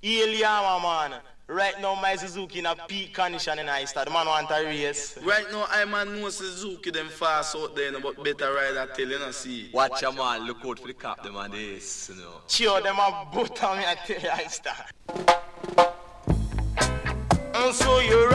Yama man. Right now my Suzuki in a peak condition in Eista. The man want a race. Right now I man know Suzuki them fast out there, but better ride that tail, you know, see. Watch a man, look out for the cap them on this, you know. Sure, them a butter me at the Eista. And so you